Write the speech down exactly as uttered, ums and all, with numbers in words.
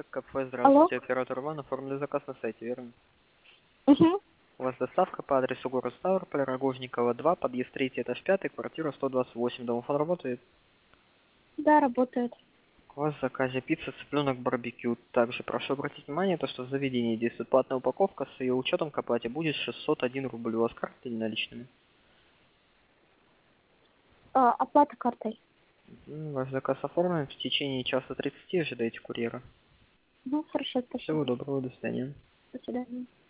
Кафе, Алло. здравствуйте, оператор Иван, оформили заказ на сайте, верно? Угу. У вас доставка по адресу город Ставрополь, Рогожникова два, подъезд третий, этаж пятый, квартира сто двадцать восемь. Домофон работает? Да, работает. У вас в заказе пицца, цыпленок, барбекю. Также прошу обратить внимание, то, что в заведении действует платная упаковка, с ее учетом к оплате будет шестьсот один рубль. У вас карты или наличными? А, оплата картой. М, Ваш заказ оформлен, в течение часа тридцати ожидайте курьера. Ну, хорошо, Всего спасибо. доброго, до свидания. До свидания.